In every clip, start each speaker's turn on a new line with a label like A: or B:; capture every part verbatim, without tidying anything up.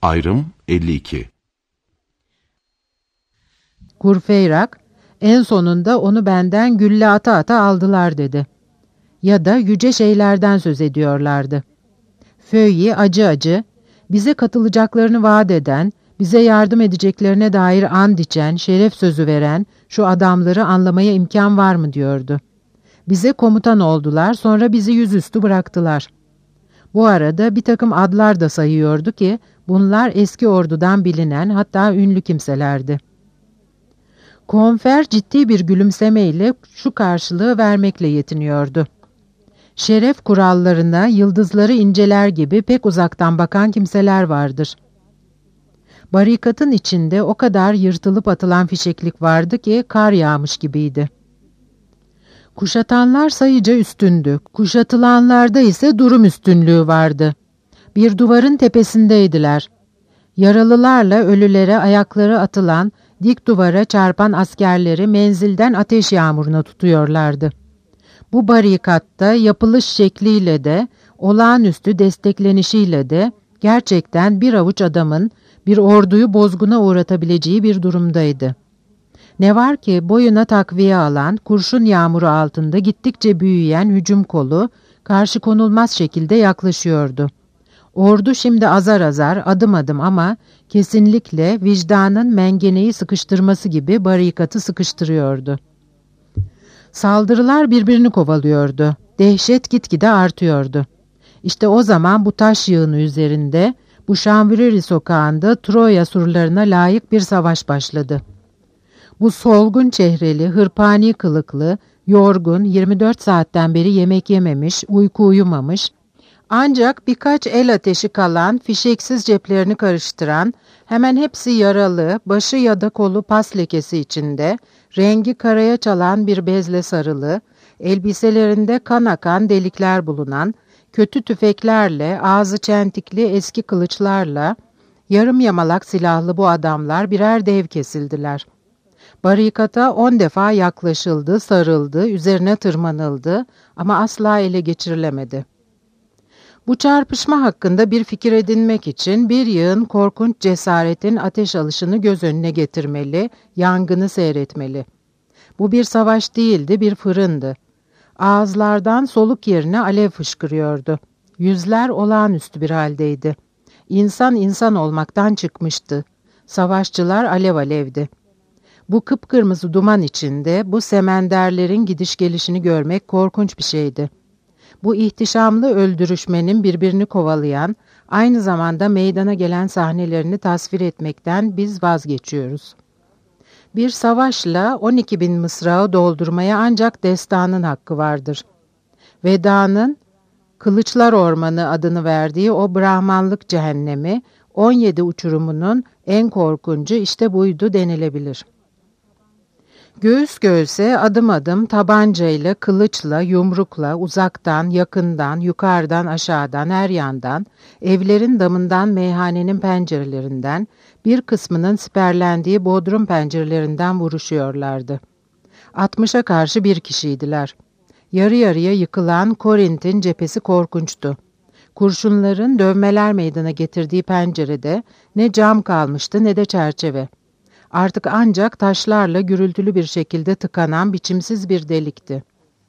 A: Ayrım elli iki.
B: Courfeyrac, en sonunda onu benden gülle ata ata aldılar dedi. Ya da yüce şeylerden söz ediyorlardı. Feuilly acı acı, bize katılacaklarını vaat eden, bize yardım edeceklerine dair and içen, şeref sözü veren şu adamları anlamaya imkan var mı diyordu. Bize komutan oldular, sonra bizi yüzüstü bıraktılar. Bu arada bir takım adlar da sayıyordu ki bunlar eski ordudan bilinen, hatta ünlü kimselerdi. Combeferre ciddi bir gülümsemeyle şu karşılığı vermekle yetiniyordu. Şeref kurallarına yıldızları inceler gibi pek uzaktan bakan kimseler vardır. Barikatın içinde o kadar yırtılıp atılan fişeklik vardı ki kar yağmış gibiydi. Kuşatanlar sayıca üstündü, kuşatılanlarda ise durum üstünlüğü vardı. Bir duvarın tepesindeydiler. Yaralılarla ölülere ayakları atılan, dik duvara çarpan askerleri menzilden ateş yağmuruna tutuyorlardı. Bu barikatta yapılış şekliyle de, olağanüstü desteklenişiyle de gerçekten bir avuç adamın bir orduyu bozguna uğratabileceği bir durumdaydı. Ne var ki boyuna takviye alan, kurşun yağmuru altında gittikçe büyüyen hücum kolu karşı konulmaz şekilde yaklaşıyordu. Ordu şimdi azar azar, adım adım ama kesinlikle vicdanın mengeneyi sıkıştırması gibi barikatı sıkıştırıyordu. Saldırılar birbirini kovalıyordu. Dehşet gitgide artıyordu. İşte o zaman bu taş yığını üzerinde, bu Chanvrerie sokağında Troya surlarına layık bir savaş başladı. Bu solgun çehreli, hırpani kılıklı, yorgun, yirmi dört saatten beri yemek yememiş, uyku uyumamış, ancak birkaç el ateşi kalan, fişeksiz ceplerini karıştıran, hemen hepsi yaralı, başı ya da kolu pas lekesi içinde, rengi karaya çalan bir bezle sarılı, elbiselerinde kan akan delikler bulunan, kötü tüfeklerle, ağzı çentikli eski kılıçlarla, yarım yamalak silahlı bu adamlar birer dev kesildiler. Barikata on defa yaklaşıldı, sarıldı, üzerine tırmanıldı ama asla ele geçirilemedi. Bu çarpışma hakkında bir fikir edinmek için bir yığın korkunç cesaretin ateş alışını göz önüne getirmeli, yangını seyretmeli. Bu bir savaş değildi, bir fırındı. Ağızlardan soluk yerine alev fışkırıyordu. Yüzler olağanüstü bir haldeydi. İnsan insan olmaktan çıkmıştı. Savaşçılar alev alevdi. Bu kıpkırmızı duman içinde bu semenderlerin gidiş gelişini görmek korkunç bir şeydi. Bu ihtişamlı öldürüşmenin birbirini kovalayan, aynı zamanda meydana gelen sahnelerini tasvir etmekten biz vazgeçiyoruz. Bir savaşla on iki bin mısrağı doldurmaya ancak destanın hakkı vardır. Veda'nın Kılıçlar Ormanı adını verdiği o Brahmanlık cehennemi, on yedi uçurumunun en korkuncu işte buydu denilebilir. Göğüs göğüse, adım adım, tabancayla, kılıçla, yumrukla, uzaktan, yakından, yukarıdan, aşağıdan, her yandan, evlerin damından, meyhanenin pencerelerinden, bir kısmının siperlendiği bodrum pencerelerinden vuruşuyorlardı. Altmışa karşı bir kişiydiler. Yarı yarıya yıkılan Korint'in cephesi korkunçtu. Kurşunların dövmeler meydana getirdiği pencerede ne cam kalmıştı ne de çerçeve. Artık ancak taşlarla gürültülü bir şekilde tıkanan biçimsiz bir delikti.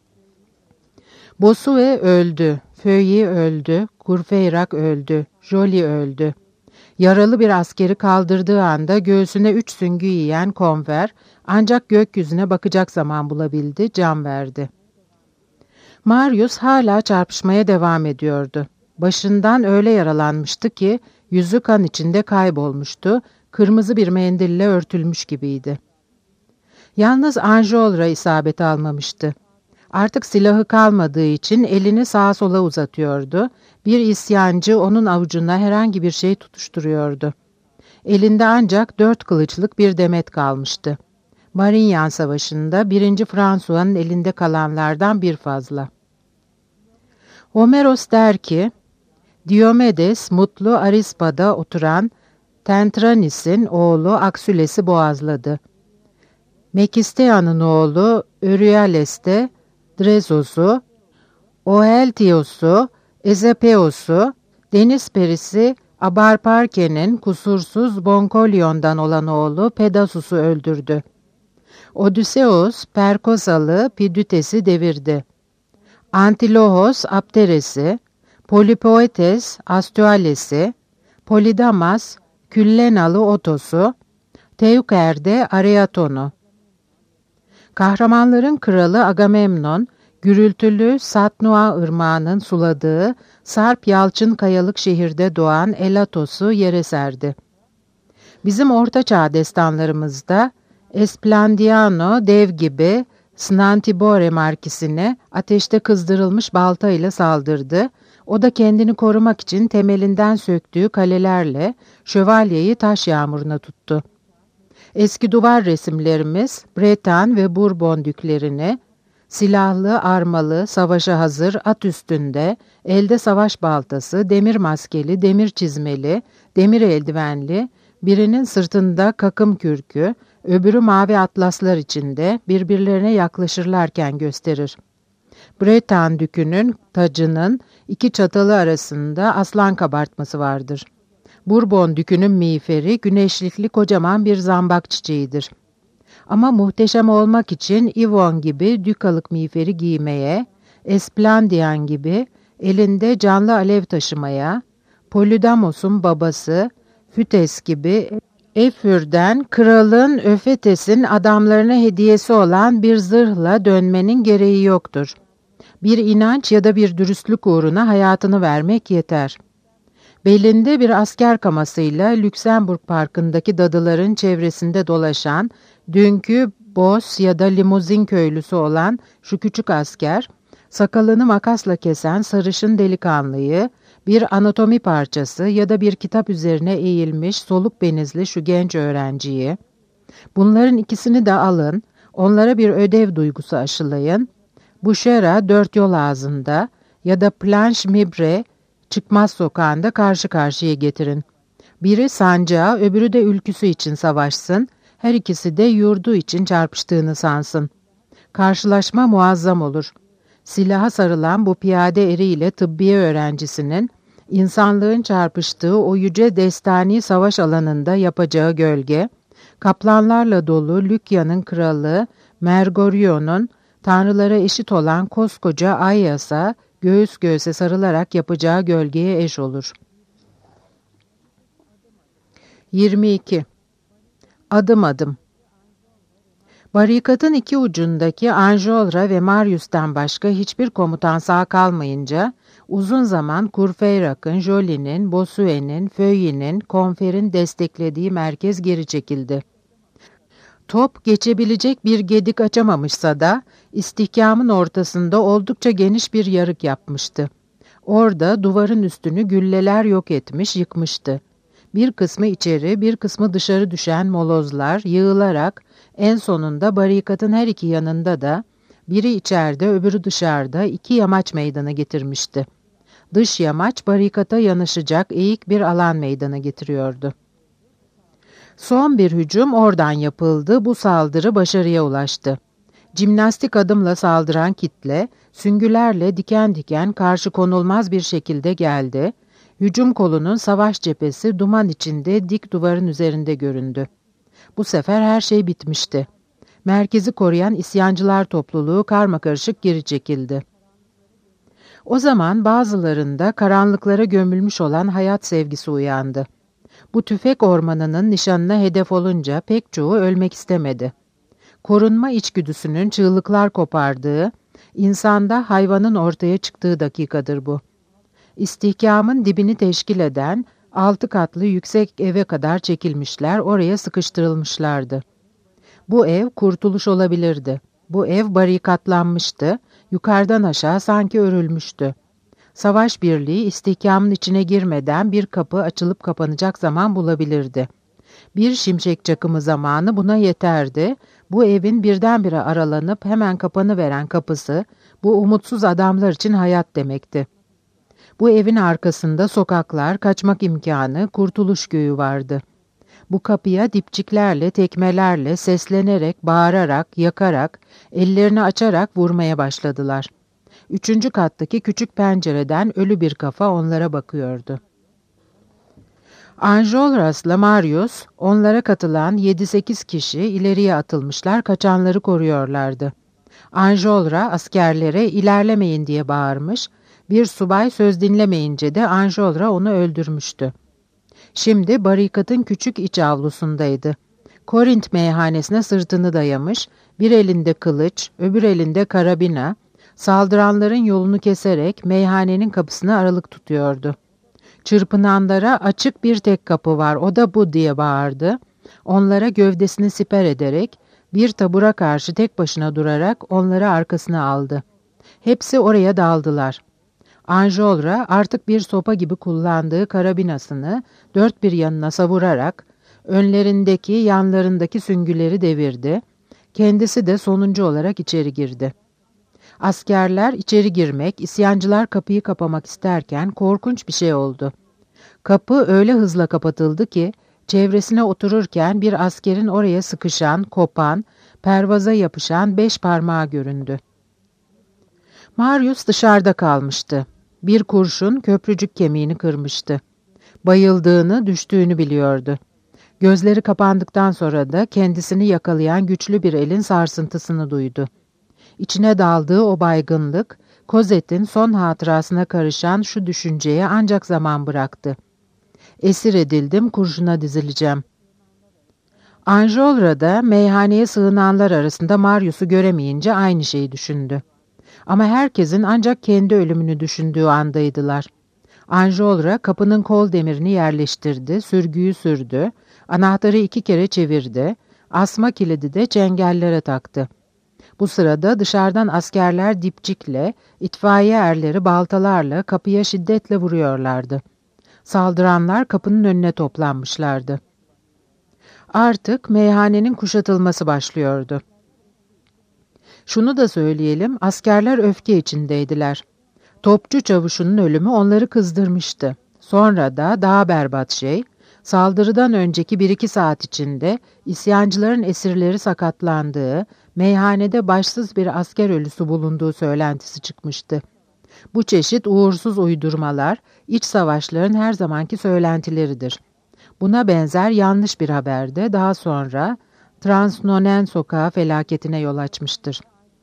B: Bossuet öldü, Feuilly öldü, Courfeyrac öldü, Joly öldü. Yaralı bir askeri kaldırdığı anda göğsüne üç süngü yiyen Combeferre ancak gökyüzüne bakacak zaman bulabildi, can verdi. Marius hala çarpışmaya devam ediyordu. Başından öyle yaralanmıştı ki yüzü kan içinde kaybolmuştu, kırmızı bir mendille örtülmüş gibiydi. Yalnız Enjolras isabet almamıştı. Artık silahı kalmadığı için elini sağa sola uzatıyordu. Bir isyancı onun avucuna herhangi bir şey tutuşturuyordu. Elinde ancak dört kılıçlık bir demet kalmıştı. Marignan Savaşı'nda birinci François'nın elinde kalanlardan bir fazla. Homeros der ki, Diomedes mutlu Arispa'da oturan Tentranis'in oğlu Aksüles'i boğazladı. Mekistea'nın oğlu Euryales'te Drezos'u, Oheltios'u, Ezepeos'u, deniz perisi Abarparke'nin kusursuz Bonkolyon'dan olan oğlu Pedasus'u öldürdü. Odysseus, Perkosalı Pidütes'i devirdi. Antilohos, Apteres'i, Polipoetes, Astüales'i, Polidamas, Küllenalı Otos'u, Teuker'de Areaton'u. Kahramanların kralı Agamemnon, gürültülü Satnua ırmağının suladığı Sarp Yalçın Kayalık şehirde doğan Elatos'u yere serdi. Bizim ortaçağ destanlarımızda Esplandiano dev gibi Snantibore markisine ateşte kızdırılmış baltayla saldırdı. O da kendini korumak için temelinden söktüğü kalelerle şövalyeyi taş yağmuruna tuttu. Eski duvar resimlerimiz Breton ve Bourbon düklerini, silahlı, armalı, savaşa hazır, at üstünde, elde savaş baltası, demir maskeli, demir çizmeli, demir eldivenli, birinin sırtında kakım kürkü, öbürü mavi atlaslar içinde birbirlerine yaklaşırlarken gösterir. Breton dükünün tacının iki çatalı arasında aslan kabartması vardır. Bourbon dükünün miğferi güneşlikli kocaman bir zambak çiçeğidir. Ama muhteşem olmak için Yvonne gibi dükalık miğferi giymeye, Esplandian gibi elinde canlı alev taşımaya, Polydamos'un babası Fütes gibi Efür'den kralın Öfetes'in adamlarına hediyesi olan bir zırhla dönmenin gereği yoktur. Bir inanç ya da bir dürüstlük uğruna hayatını vermek yeter. Belinde bir asker kamasıyla Lüksemburg Parkı'ndaki dadıların çevresinde dolaşan, dünkü Bos ya da limuzin köylüsü olan şu küçük asker, sakalını makasla kesen sarışın delikanlıyı, bir anatomi parçası ya da bir kitap üzerine eğilmiş soluk benizli şu genç öğrenciyi, bunların ikisini de alın, onlara bir ödev duygusu aşılayın, Buşera dört yol ağzında ya da Planche Mibre çıkmaz sokağında karşı karşıya getirin. Biri sancağı, öbürü de ülküsü için savaşsın, her ikisi de yurdu için çarpıştığını sansın. Karşılaşma muazzam olur. Silaha sarılan bu piyade eriyle tıbbiye öğrencisinin, insanlığın çarpıştığı o yüce destani savaş alanında yapacağı gölge, kaplanlarla dolu Lükya'nın kralı Mergorion'un, tanrılara eşit olan koskoca Aias'a göğüs göğüse sarılarak yapacağı gölgeye eş olur. yirmi iki. Adım adım. Barikatın iki ucundaki Enjolras ve Marius'tan başka hiçbir komutan sağ kalmayınca, uzun zaman Courfeyrac'ın, Joly'nin, Bossuet'in, Feuilly'nin, Combeferre'in desteklediği merkez geri çekildi. Top geçebilecek bir gedik açamamışsa da, istihkamın ortasında oldukça geniş bir yarık yapmıştı. Orada duvarın üstünü gülleler yok etmiş, yıkmıştı. Bir kısmı içeri, bir kısmı dışarı düşen molozlar yığılarak en sonunda barikatın her iki yanında da, biri içeride öbürü dışarıda iki yamaç meydana getirmişti. Dış yamaç barikata yanaşacak eğik bir alan meydana getiriyordu. Son bir hücum oradan yapıldı, bu saldırı başarıya ulaştı. Cimnastik adımla saldıran kitle, süngülerle diken diken karşı konulmaz bir şekilde geldi. Hücum kolunun savaş cephesi duman içinde dik duvarın üzerinde göründü. Bu sefer her şey bitmişti. Merkezi koruyan isyancılar topluluğu karmakarışık geri çekildi. O zaman bazılarında karanlıklara gömülmüş olan hayat sevgisi uyandı. Bu tüfek ormanının nişanına hedef olunca pek çoğu ölmek istemedi. Korunma içgüdüsünün çığlıklar kopardığı, insanda hayvanın ortaya çıktığı dakikadır bu. İstihkamın dibini teşkil eden altı katlı yüksek eve kadar çekilmişler, oraya sıkıştırılmışlardı. Bu ev kurtuluş olabilirdi. Bu ev barikatlanmıştı, yukarıdan aşağı sanki örülmüştü. Savaş birliği istihkamın içine girmeden bir kapı açılıp kapanacak zaman bulabilirdi. Bir şimşek çakımı zamanı buna yeterdi. Bu evin birdenbire aralanıp hemen kapanıveren kapısı, bu umutsuz adamlar için hayat demekti. Bu evin arkasında sokaklar, kaçmak imkanı, kurtuluş göğü vardı. Bu kapıya dipçiklerle, tekmelerle, seslenerek, bağırarak, yakarak, ellerini açarak vurmaya başladılar. Üçüncü kattaki küçük pencereden ölü bir kafa onlara bakıyordu. Enjolras'la Marius, onlara katılan yedi sekiz kişi ileriye atılmışlar, kaçanları koruyorlardı. Enjolras askerlere ilerlemeyin diye bağırmış, bir subay söz dinlemeyince de Enjolras onu öldürmüştü. Şimdi barikatın küçük iç avlusundaydı. Korint meyhanesine sırtını dayamış, bir elinde kılıç, öbür elinde karabina, saldıranların yolunu keserek meyhanenin kapısını aralık tutuyordu. Çırpınanlara açık bir tek kapı var, o da bu diye bağırdı. Onlara gövdesini siper ederek, bir tabura karşı tek başına durarak onları arkasına aldı. Hepsi oraya daldılar. Enjolras artık bir sopa gibi kullandığı karabinasını dört bir yanına savurarak önlerindeki, yanlarındaki süngüleri devirdi. Kendisi de sonuncu olarak içeri girdi. Askerler içeri girmek, isyancılar kapıyı kapamak isterken korkunç bir şey oldu. Kapı öyle hızla kapatıldı ki çevresine otururken bir askerin oraya sıkışan, kopan, pervaza yapışan beş parmağı göründü. Marius dışarıda kalmıştı. Bir kurşun köprücük kemiğini kırmıştı. Bayıldığını, düştüğünü biliyordu. Gözleri kapandıktan sonra da kendisini yakalayan güçlü bir elin sarsıntısını duydu. İçine daldığı o baygınlık, Cosette'in son hatırasına karışan şu düşünceye ancak zaman bıraktı. Esir edildim, kurşuna dizileceğim. Enjolras da meyhaneye sığınanlar arasında Marius'u göremeyince aynı şeyi düşündü. Ama herkesin ancak kendi ölümünü düşündüğü andaydılar. Enjolras kapının kol demirini yerleştirdi, sürgüyü sürdü, anahtarı iki kere çevirdi, asma kilidi de çengellere taktı. Bu sırada dışarıdan askerler dipçikle, itfaiye erleri baltalarla kapıya şiddetle vuruyorlardı. Saldıranlar kapının önüne toplanmışlardı. Artık meyhanenin kuşatılması başlıyordu. Şunu da söyleyelim, askerler öfke içindeydiler. Topçu çavuşunun ölümü onları kızdırmıştı. Sonra da daha berbat şey, saldırıdan önceki bir iki saat içinde isyancıların esirleri sakatlandığı, meyhanede başsız bir asker ölüsü bulunduğu söylentisi çıkmıştı. Bu çeşit uğursuz uydurmalar, iç savaşların her zamanki söylentileridir. Buna benzer yanlış bir haber de daha sonra Transnonen sokağı felaketine yol açmıştır.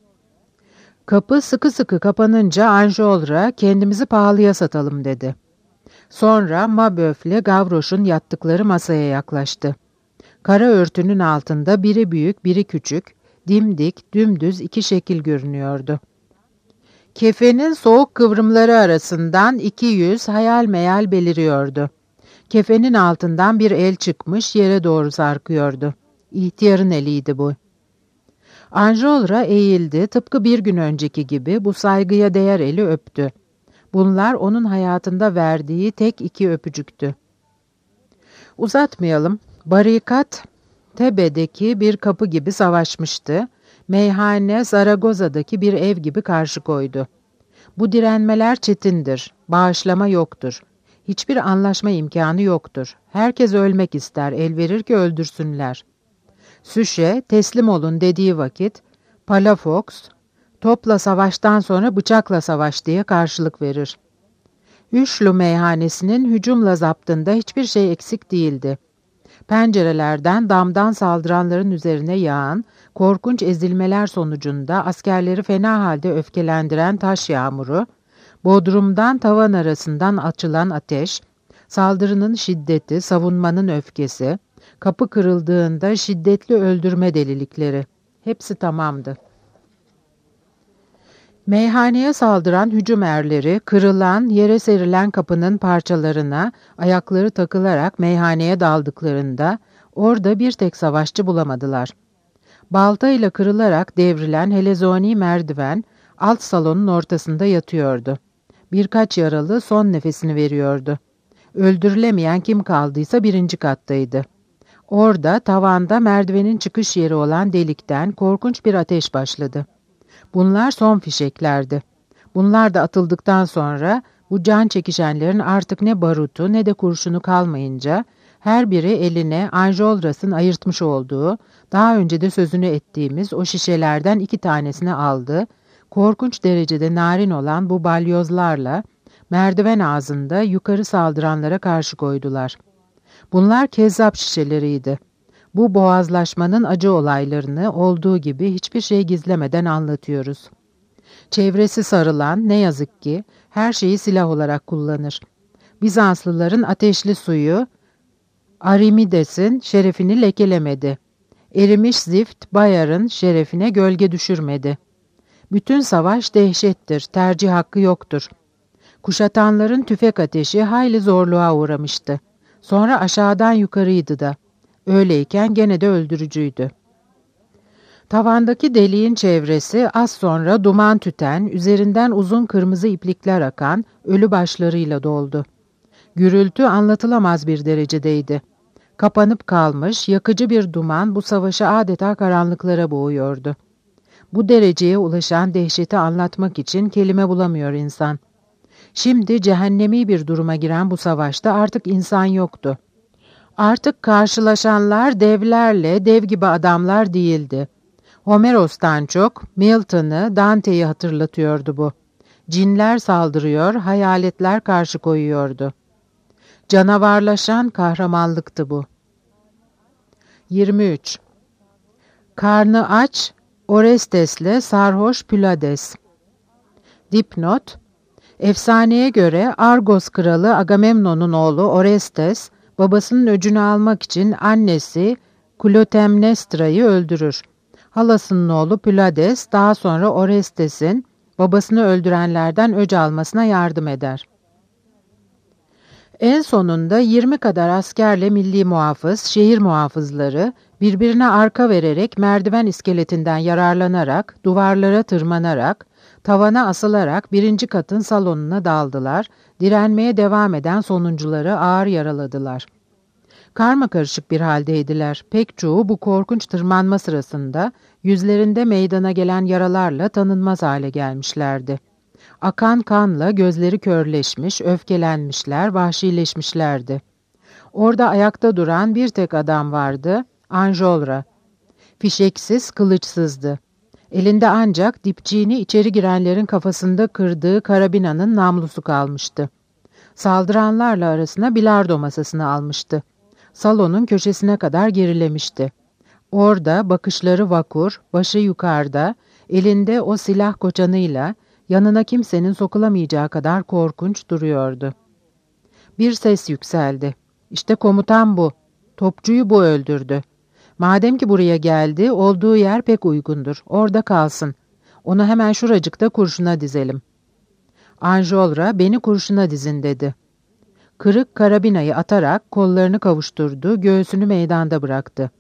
B: Kapı sıkı sıkı kapanınca Enjolras kendimizi pahalıya satalım dedi. Sonra Mabeuf'le Gavroche'un yattıkları masaya yaklaştı. Kara örtünün altında biri büyük, biri küçük, dimdik, dümdüz iki şekil görünüyordu. Kefenin soğuk kıvrımları arasından iki yüz hayal meyal beliriyordu. Kefenin altından bir el çıkmış, yere doğru sarkıyordu. İhtiyarın eliydi bu. Enjolras eğildi, tıpkı bir gün önceki gibi bu saygıya değer eli öptü. Bunlar onun hayatında verdiği tek iki öpücüktü. Uzatmayalım, barikat Tebe'deki bir kapı gibi savaşmıştı, meyhane Zaragoza'daki bir ev gibi karşı koydu. Bu direnmeler çetindir, bağışlama yoktur. Hiçbir anlaşma imkanı yoktur. Herkes ölmek ister, el verir ki öldürsünler. Süşe, teslim olun dediği vakit, Palafox, topla savaştan sonra bıçakla savaş diye karşılık verir. Üçlü meyhanesinin hücumla zaptında hiçbir şey eksik değildi. Pencerelerden, damdan saldıranların üzerine yağan, korkunç ezilmeler sonucunda askerleri fena halde öfkelendiren taş yağmuru, bodrumdan tavan arasından açılan ateş, saldırının şiddeti, savunmanın öfkesi, kapı kırıldığında şiddetli öldürme delilikleri, hepsi tamamdı. Meyhaneye saldıran hücum erleri, kırılan, yere serilen kapının parçalarına ayakları takılarak meyhaneye daldıklarında orada bir tek savaşçı bulamadılar. Baltayla kırılarak devrilen helezoni merdiven alt salonun ortasında yatıyordu. Birkaç yaralı son nefesini veriyordu. Öldürülemeyen kim kaldıysa birinci kattaydı. Orada tavanda merdivenin çıkış yeri olan delikten korkunç bir ateş başladı. Bunlar son fişeklerdi. Bunlar da atıldıktan sonra bu can çekişenlerin artık ne barutu ne de kurşunu kalmayınca her biri eline Enjolras'ın ayırtmış olduğu, daha önce de sözünü ettiğimiz o şişelerden iki tanesini aldı, korkunç derecede narin olan bu balyozlarla merdiven ağzında yukarı saldıranlara karşı koydular. Bunlar kezzap şişeleriydi. Bu boğazlaşmanın acı olaylarını olduğu gibi hiçbir şey gizlemeden anlatıyoruz. Çevresi sarılan ne yazık ki her şeyi silah olarak kullanır. Bizanslıların ateşli suyu Arimides'in şerefini lekelemedi. Erimiş zift Bayar'ın şerefine gölge düşürmedi. Bütün savaş dehşettir, tercih hakkı yoktur. Kuşatanların tüfek ateşi hayli zorluğa uğramıştı. Sonra aşağıdan yukarıydı da. Öyleyken gene de öldürücüydü. Tavandaki deliğin çevresi az sonra duman tüten, üzerinden uzun kırmızı iplikler akan ölü başlarıyla doldu. Gürültü anlatılamaz bir derecedeydi. Kapanıp kalmış, yakıcı bir duman bu savaşı adeta karanlıklara boğuyordu. Bu dereceye ulaşan dehşeti anlatmak için kelime bulamıyor insan. Şimdi cehennemi bir duruma giren bu savaşta artık insan yoktu. Artık karşılaşanlar devlerle, dev gibi adamlar değildi. Homeros'tan çok Milton'ı, Dante'yi hatırlatıyordu bu. Cinler saldırıyor, hayaletler karşı koyuyordu. Canavarlaşan kahramanlıktı bu. yirmi üç. Karnı aç, Orestes'le sarhoş Pylades. Dipnot: Efsaneye göre Argos kralı Agamemnon'un oğlu Orestes, babasının öcünü almak için annesi Klotemnestra'yı öldürür. Halasının oğlu Pylades daha sonra Orestes'in babasını öldürenlerden öc almasına yardım eder. En sonunda yirmi kadar askerle milli muhafız, şehir muhafızları birbirine arka vererek merdiven iskeletinden yararlanarak, duvarlara tırmanarak, tavana asılarak birinci katın salonuna daldılar, direnmeye devam eden sonuncuları ağır yaraladılar. Karmakarışık bir haldeydiler. Pek çoğu bu korkunç tırmanma sırasında yüzlerinde meydana gelen yaralarla tanınmaz hale gelmişlerdi. Akan kanla gözleri körleşmiş, öfkelenmişler, vahşileşmişlerdi. Orada ayakta duran bir tek adam vardı, Enjolras. Fişeksiz, kılıçsızdı. Elinde ancak dipçiğini içeri girenlerin kafasında kırdığı karabinanın namlusu kalmıştı. Saldıranlarla arasına bilardo masasını almıştı. Salonun köşesine kadar gerilemişti. Orada bakışları vakur, başı yukarıda, elinde o silah koçanıyla yanına kimsenin sokulamayacağı kadar korkunç duruyordu. Bir ses yükseldi. İşte komutan bu. Topçuyu bu öldürdü. Madem ki buraya geldi, olduğu yer pek uygundur. Orada kalsın. Onu hemen şuracıkta kurşuna dizelim. Enjolras beni kurşuna dizin dedi. Kırık karabinayı atarak kollarını kavuşturdu, göğsünü meydanda bıraktı.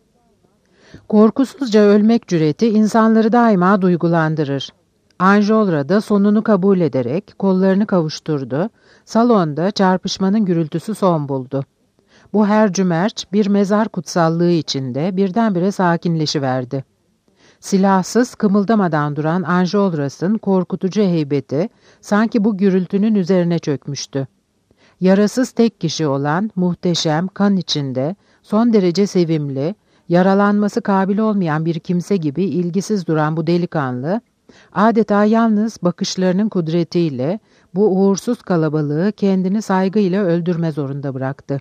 B: Korkusuzca ölmek cüreti insanları daima duygulandırır. Enjolras da sonunu kabul ederek kollarını kavuşturdu, salonda çarpışmanın gürültüsü son buldu. Bu hercümerç bir mezar kutsallığı içinde birdenbire sakinleşiverdi. Silahsız, kımıldamadan duran Enjolras'ın korkutucu heybeti sanki bu gürültünün üzerine çökmüştü. Yarasız tek kişi olan, muhteşem, kan içinde, son derece sevimli, yaralanması kabil olmayan bir kimse gibi ilgisiz duran bu delikanlı, adeta yalnız bakışlarının kudretiyle bu uğursuz kalabalığı kendini saygıyla öldürme zorunda bıraktı.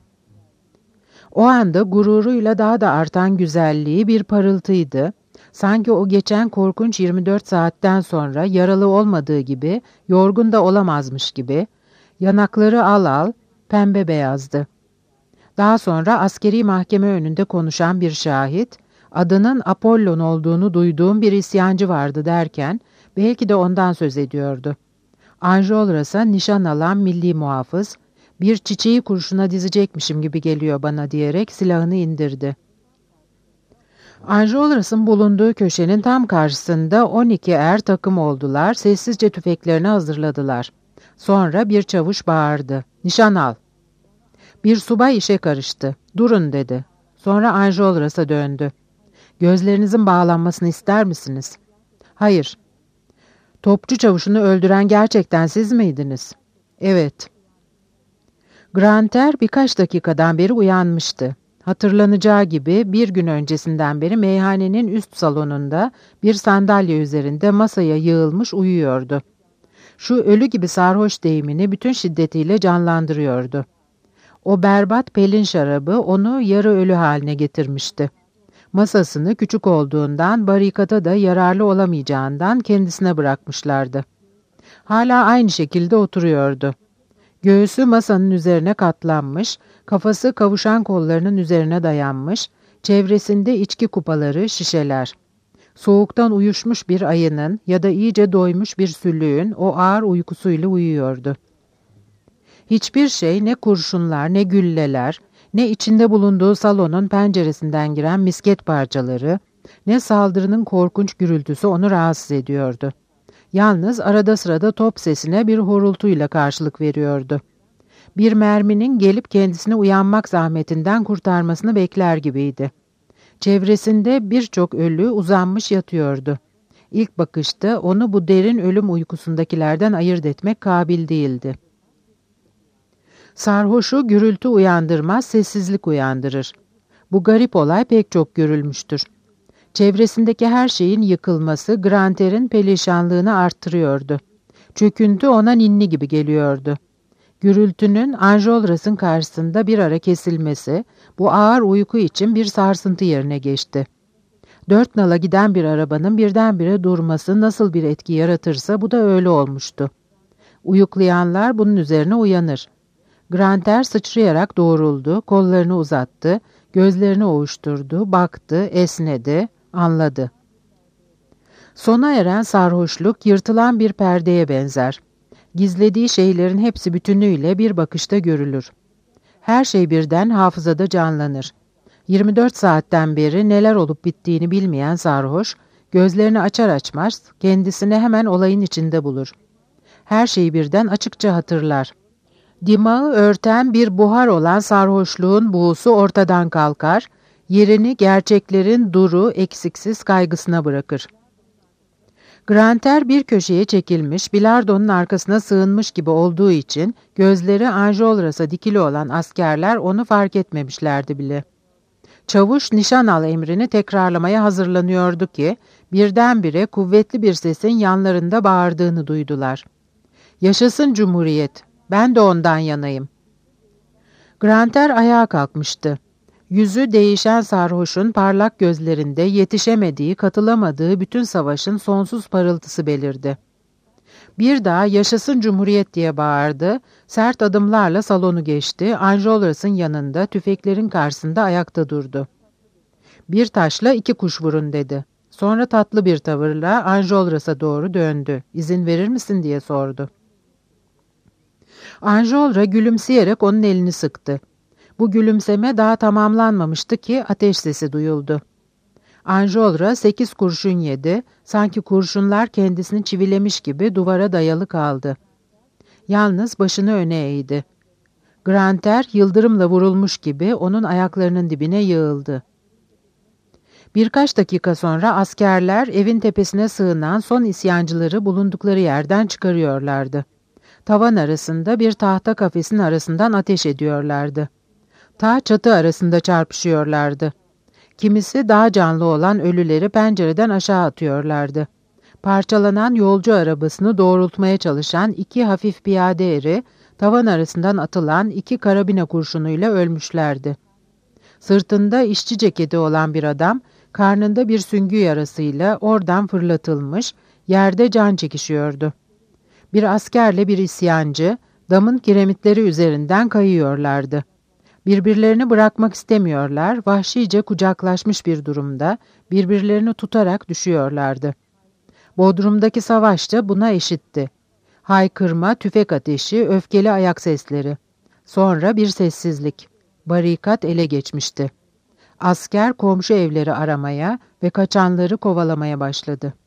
B: O anda gururuyla daha da artan güzelliği bir parıltıydı. Sanki o geçen korkunç yirmi dört saatten sonra yaralı olmadığı gibi, yorgun da olamazmış gibi, yanakları al al, pembe beyazdı. Daha sonra askeri mahkeme önünde konuşan bir şahit, adının Apollon olduğunu duyduğum bir isyancı vardı derken, belki de ondan söz ediyordu. Enjolras'a nişan alan milli muhafız, bir çiçeği kurşuna dizecekmişim gibi geliyor bana diyerek silahını indirdi. Enjolras'ın bulunduğu köşenin tam karşısında on iki er takım oldular, sessizce tüfeklerini hazırladılar. Sonra bir çavuş bağırdı. Nişan al. Bir subay işe karıştı. Durun dedi. Sonra Enjolras'a döndü. Gözlerinizin bağlanmasını ister misiniz? Hayır. Topçu çavuşunu öldüren gerçekten siz miydiniz? Evet. Grantaire birkaç dakikadan beri uyanmıştı. Hatırlanacağı gibi bir gün öncesinden beri meyhanenin üst salonunda bir sandalye üzerinde masaya yığılmış uyuyordu. Şu ölü gibi sarhoş deyimini bütün şiddetiyle canlandırıyordu. O berbat pelin şarabı onu yarı ölü haline getirmişti. Masasını küçük olduğundan, barikata da yararlı olamayacağından kendisine bırakmışlardı. Hala aynı şekilde oturuyordu. Göğsü masanın üzerine katlanmış, kafası kavuşan kollarının üzerine dayanmış, çevresinde içki kupaları, şişeler. Soğuktan uyuşmuş bir ayının ya da iyice doymuş bir süllüğün o ağır uykusuyla uyuyordu. Hiçbir şey, ne kurşunlar, ne gülleler, ne içinde bulunduğu salonun penceresinden giren misket parçaları, ne saldırının korkunç gürültüsü onu rahatsız ediyordu. Yalnız arada sırada top sesine bir horultuyla karşılık veriyordu. Bir merminin gelip kendisini uyanmak zahmetinden kurtarmasını bekler gibiydi. Çevresinde birçok ölü uzanmış yatıyordu. İlk bakışta onu bu derin ölüm uykusundakilerden ayırt etmek kabil değildi. Sarhoşu gürültü uyandırmaz, sessizlik uyandırır. Bu garip olay pek çok görülmüştür. Çevresindeki her şeyin yıkılması Grantair'in perişanlığını arttırıyordu. Çöküntü ona ninni gibi geliyordu. Gürültünün Enjolras'ın karşısında bir ara kesilmesi bu ağır uyku için bir sarsıntı yerine geçti. Dört nala giden bir arabanın birdenbire durması nasıl bir etki yaratırsa bu da öyle olmuştu. Uyuklayanlar bunun üzerine uyanır. Grantaire sıçrayarak doğruldu, kollarını uzattı, gözlerini ovuşturdu, baktı, esnedi, anladı. Sona eren sarhoşluk yırtılan bir perdeye benzer. Gizlediği şeylerin hepsi bütünüyle bir bakışta görülür. Her şey birden hafızada canlanır. yirmi dört saatten beri neler olup bittiğini bilmeyen sarhoş, gözlerini açar açmaz kendisini hemen olayın içinde bulur. Her şeyi birden açıkça hatırlar. Dimağı örten bir buhar olan sarhoşluğun buğusu ortadan kalkar, yerini gerçeklerin duru, eksiksiz kaygısına bırakır. Grantaire bir köşeye çekilmiş, bilardonun arkasına sığınmış gibi olduğu için gözleri Enjolras'a dikili olan askerler onu fark etmemişlerdi bile. Çavuş nişan al emrini tekrarlamaya hazırlanıyordu ki birdenbire kuvvetli bir sesin yanlarında bağırdığını duydular. "Yaşasın Cumhuriyet! Ben de ondan yanayım." Grantaire ayağa kalkmıştı. Yüzü değişen sarhoşun parlak gözlerinde yetişemediği, katılamadığı bütün savaşın sonsuz parıltısı belirdi. Bir daha "Yaşasın Cumhuriyet!" diye bağırdı, sert adımlarla salonu geçti, Enjolras'ın yanında tüfeklerin karşısında ayakta durdu. "Bir taşla iki kuş vurun," dedi. Sonra tatlı bir tavırla Enjolras'a doğru döndü. "İzin verir misin?" diye sordu. Enjolras gülümseyerek onun elini sıktı. Bu gülümseme daha tamamlanmamıştı ki ateş sesi duyuldu. Enjolras sekiz kurşun yedi, sanki kurşunlar kendisini çivilemiş gibi duvara dayalı kaldı. Yalnız başını öne eğdi. Grantaire yıldırımla vurulmuş gibi onun ayaklarının dibine yığıldı. Birkaç dakika sonra askerler evin tepesine sığınan son isyancıları bulundukları yerden çıkarıyorlardı. Tavan arasında bir tahta kafesin arasından ateş ediyorlardı. Ta çatı arasında çarpışıyorlardı. Kimisi daha canlı olan ölüleri pencereden aşağı atıyorlardı. Parçalanan yolcu arabasını doğrultmaya çalışan iki hafif piyade eri, tavan arasından atılan iki karabina kurşunuyla ölmüşlerdi. Sırtında işçi ceketi olan bir adam, karnında bir süngü yarasıyla oradan fırlatılmış, yerde can çekişiyordu. Bir askerle bir isyancı, damın kiremitleri üzerinden kayıyorlardı. Birbirlerini bırakmak istemiyorlar, vahşice kucaklaşmış bir durumda, birbirlerini tutarak düşüyorlardı. Bodrum'daki savaş da buna eşitti. Haykırma, tüfek ateşi, öfkeli ayak sesleri. Sonra bir sessizlik. Barikat ele geçmişti. Asker komşu evleri aramaya ve kaçanları kovalamaya başladı.